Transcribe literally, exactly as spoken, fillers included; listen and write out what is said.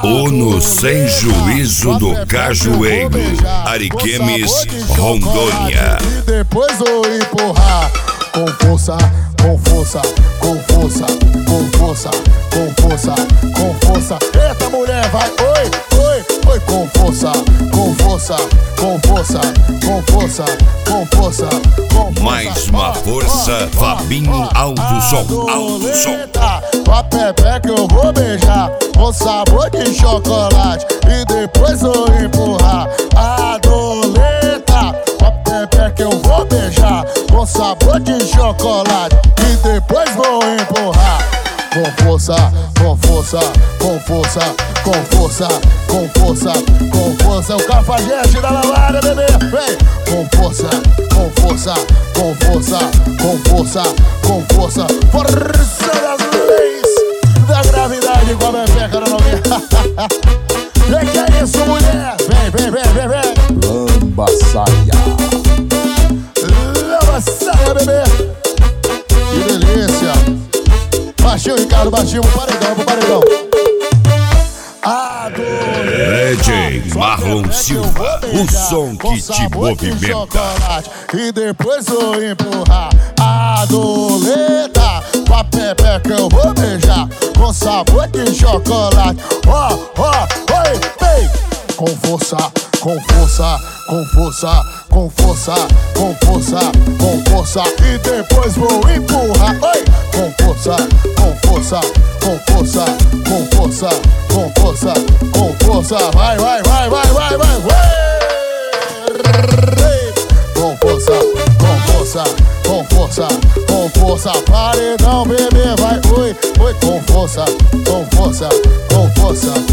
Uno sem juízo do Cajueiro, Ariquemes, Rondônia. E depois vou empurrar com força, com força, com força, com força, com força, com força. Eita mulher, vai, oi, oi, oi, com força, com força, com força, com força, com força, com força. Mais uma força, Fabinho Alto Som, Alto Som. Com a pepeca eu vou beijar com sabor de chocolate e depois vou empurrar a doleta. Com a pepeca eu vou beijar com sabor de chocolate e depois vou empurrar com força, com força, com força, com força, com força, com força. O cafajeste da lavada, bebê, vem com força, com força, com força, com força, com força, força das leis da gravidade com a pepeca da novela. E que é isso, mulher? Vem, vem, vem, vem, vem. Lamba saia. Lamba saia, bebê. Que delícia. Baixinho, Ricardo, baixinho, pro paredão, pro paredão. D J Marlon Silva, o som que te movimenta. E depois vou empurrar a doleta. Com a pepeca eu vou beijar com sabor de chocolate. Ó, ó, oi, ei. Com força, com força, com força, com força, com força, com força. E depois vou empurrar, oi. Com força, com força, com força, com força, com força, com força. Vai, vai, vai, vai, vai, vai, vai. Com força, com força, com força, com força. Paredão, bebê, vai, oi, oi. Com força, com força, com força.